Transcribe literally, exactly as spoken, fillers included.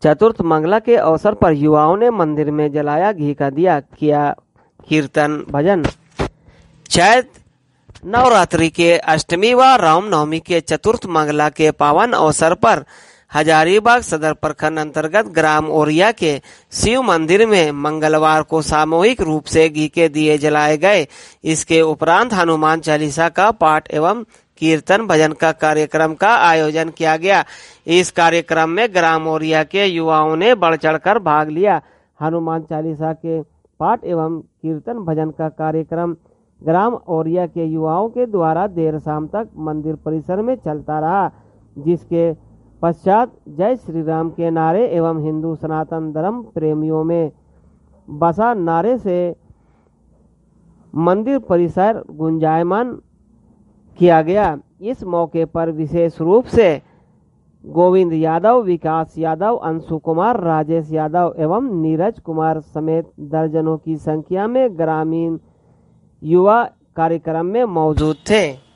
चतुर्थ मंगला के अवसर पर युवाओं ने मंदिर में जलाया घी का दिया, किया कीर्तन भजन। चैत्र नवरात्रि के अष्टमी व रामनवमी के चतुर्थ मंगला के पावन अवसर पर हजारीबाग सदर प्रखंड अंतर्गत ग्राम ओरिया के शिव मंदिर में मंगलवार को सामूहिक रूप से घी के दिए जलाए गए। इसके उपरांत हनुमान चालीसा का पाठ एवं कीर्तन भजन का कार्यक्रम का आयोजन किया गया। इस कार्यक्रम में ग्राम ओरिया के युवाओं ने बढ़ चढ़कर भाग लिया। हनुमान चालीसा के पाठ एवं कीर्तन भजन का कार्यक्रम ग्राम ओरिया के युवाओं के द्वारा देर शाम तक मंदिर परिसर में चलता रहा, जिसके पश्चात जय श्री राम के नारे एवं हिंदू सनातन धर्म प्रेमियों में बसा नारे से मंदिर परिसर गुंजायमान किया गया। इस मौके पर विशेष रूप से गोविंद यादव, विकास यादव, अंशु कुमार, राजेश यादव एवं नीरज कुमार समेत दर्जनों की संख्या में ग्रामीण युवा कार्यक्रम में मौजूद थे।